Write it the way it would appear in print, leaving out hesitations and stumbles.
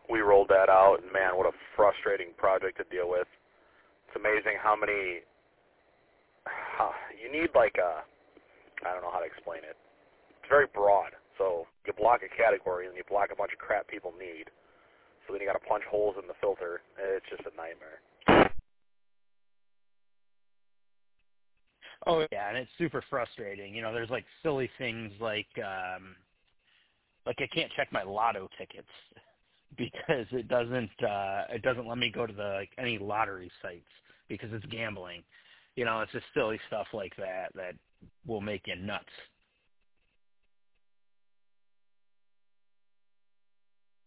we rolled that out, and man, what a frustrating project to deal with. It's amazing how many, you need like a, I don't know how to explain it. It's very broad. So you block a category, and you block a bunch of crap people need. So then you got to punch holes in the filter. It's just a nightmare. Oh yeah, and it's super frustrating. You know, there's like silly things like I can't check my lotto tickets because it doesn't let me go to the any lottery sites because it's gambling. You know, it's just silly stuff like that that will make you nuts.